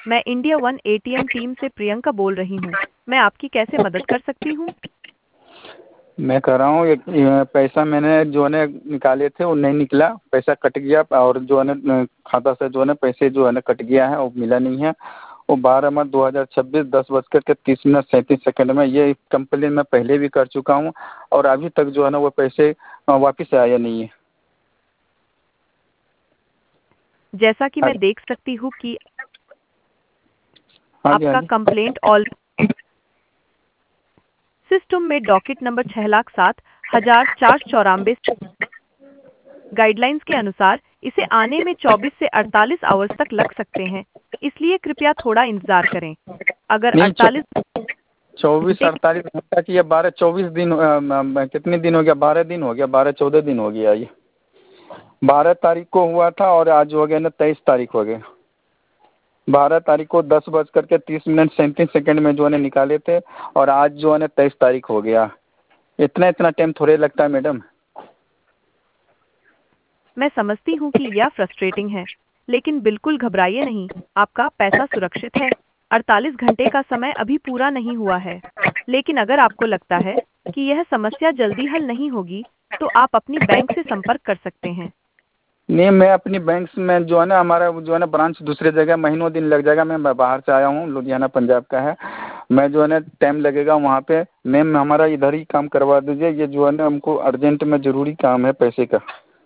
मैं India one ATM team से प्रियंका बोल रही हूँ। मैं आपकी कैसे मदद कर सकती हूँ? मैं कह रहा हूँ एक पैसा मैंने जो है निकाले थे वो नहीं निकला, पैसा कट गया और जो है खाता से जो है पैसे जो है कट गया है, वो मिला नहीं है। वो 12 मार्च 2026 10:30 में ये कंप्लेन मैं पहले भी कर चुका हूँ और अभी तक जो है वो पैसे वापस आया नहीं है। जैसा कि मैं देख सकती हूँ कि हाँ जी, हाँ आपका जी। कंप्लेंट ऑल सिस्टम में डॉकेट नंबर 6,07,494 गाइडलाइंस के अनुसार इसे आने में 24 से 48 आवर्स तक लग सकते हैं, इसलिए कृपया थोड़ा इंतजार करें। अगर नहीं 48 24 घंटे 48 घंटा की, ये 12 24 दिन कितने दिन हो गया? 12 दिन हो गया, 12 14 दिन हो गया। ये 12 तारीख को हुआ था और आज हो गया ना 23 तारीख हो गया। 12 तारीख को 10:30 37 में जो है निकाले थे और आज जो है 23 तारीख हो गया। इतना टाइम थोड़े लगता है मैडम। मैं समझती हूँ कि यह फ्रस्ट्रेटिंग है, लेकिन बिल्कुल घबराइए नहीं, आपका पैसा सुरक्षित है। 48 घंटे का समय अभी पूरा नहीं हुआ है, लेकिन अगर आपको लगता है कि यह समस्या जल्दी हल नहीं होगी, तो आप अपनी बैंक से संपर्क कर सकते हैं। नहीं, मैं अपनी बैंक में जो है ना, हमारा जो है ना ब्रांच दूसरे जगह, महीनों दिन लग जाएगा। मैं बाहर से आया हूँ, लुधियाना पंजाब का है। मैं जो है ना टाइम लगेगा वहाँ पे। मैम हमारा इधर ही काम करवा दीजिए, ये जो है ना हमको अर्जेंट में ज़रूरी काम है पैसे का।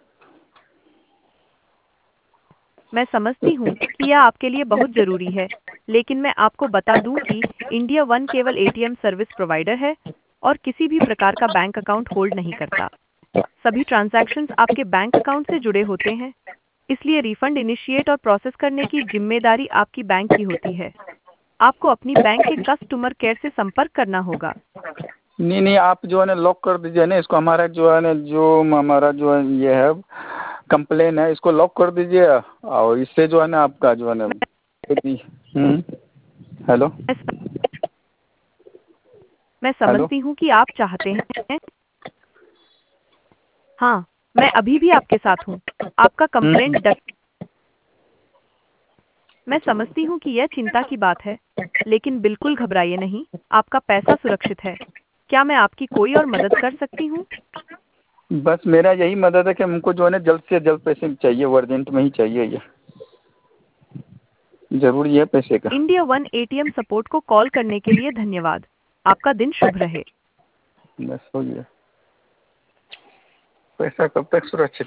मैं समझती हूँ कि यह आपके लिए बहुत ज़रूरी है, लेकिन मैं आपको बता दूँ कि इंडिया वन केवल एटीएम सर्विस प्रोवाइडर है और किसी भी प्रकार का बैंक अकाउंट होल्ड नहीं करता। सभी ट्रांजैक्शंस आपके बैंक अकाउंट से जुड़े होते हैं, इसलिए रिफंड इनिशिएट और प्रोसेस करने की जिम्मेदारी आपकी बैंक की होती है। आपको अपनी बैंक के कस्टमर केयर से संपर्क करना होगा। नहीं नहीं, आप जो है ना लॉक कर दीजिए ना इसको। हमारा जो है ना, जो हमारा जो है ये है कंप्लेन है, इसको लॉक कर दीजिए। और इससे जो है ना आपका जो है ना हेलो मैं मैं हेलो। समझती हूँ कि आप चाहते हैं। हाँ, मैं अभी भी आपके साथ हूँ। आपका कंप्लेंट मैं समझती हूँ कि यह चिंता की बात है, लेकिन बिल्कुल घबराइए नहीं, आपका पैसा सुरक्षित है। क्या मैं आपकी कोई और मदद कर सकती हूँ? बस मेरा यही मदद है कि हमको जो है ना जल्द से जल्द पैसे चाहिए, वो अर्जेंट में ही चाहिए। ये ज़रूरी है पैसे का। इंडिया वन एटीएम सपोर्ट को कॉल करने के लिए धन्यवाद। आपका दिन शुभ रहे। बस हो गया। पैसा कब तक सुरक्षित